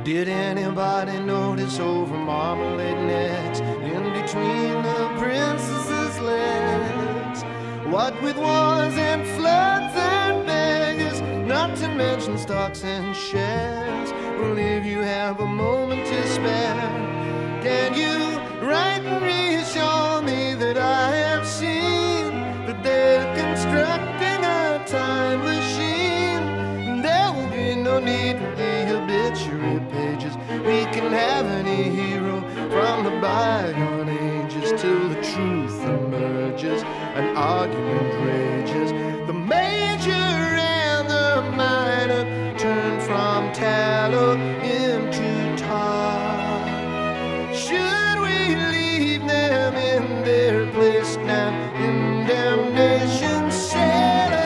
Did anybody notice over marmalade nets in between the princess's legs? What with wars and floods and beggars, not to mention stocks and shares. Well, if you have a moment to spare, can you write and reassure me that I have seen that they're constructing a time machine? There will be no need for the obituary pages. We can have any hero from the bygone ages till the truth emerges and argument rages. The major and the minor turn from tallow into tar. Should we leave them in their place now in damnation cellar?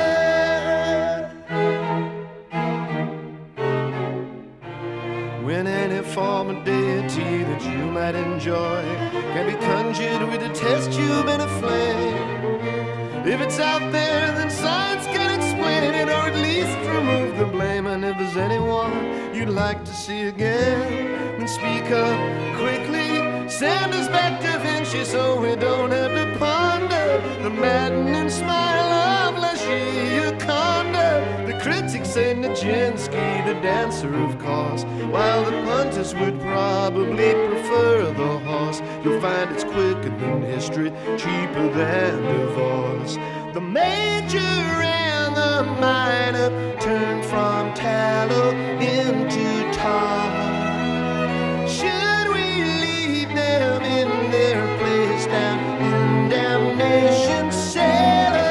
When any form of deity that you might enjoy can be conjured with a test tube and a flame, if it's out there, then science can explain it, or at least remove the blame. And if there's anyone you'd like to see again, then speak up quickly. Send us back Da Vinci so we don't have to ponder the maddening smile of La Gioconda. The critics say Nijinsky, the dancer, of course, while the punters would probably prefer the horse. You'll find it's quicker than history, cheaper than divorce. The major and the minor turn from tallow into tar. Should we leave them in their place down in damnation cellar?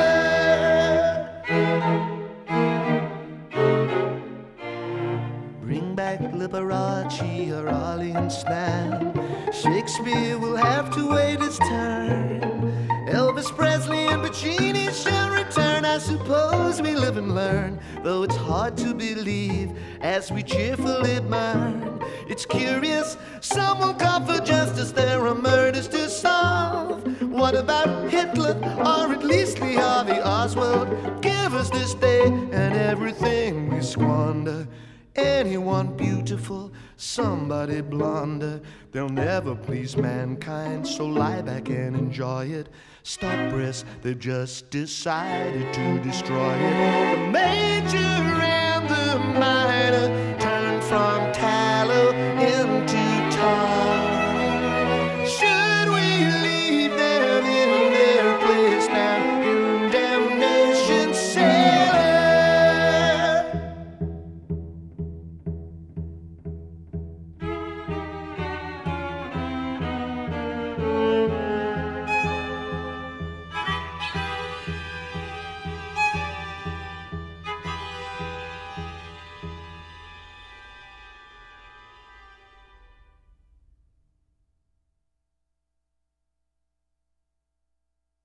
Bring back Liberace or Arlene's Slam. Shakespeare will have to wait his turn. Elvis Presley and Puccini shall return. I suppose we live and learn, though it's hard to believe as we cheerfully burn. It's curious, some will call for justice, there are murders to solve. What about Hitler, or at least Lee Harvey Oswald? Give us this day and everything we squander. Anyone beautiful, somebody blonder. They'll never please mankind, so lie back and enjoy it. Stop press, they've just decided to destroy it. The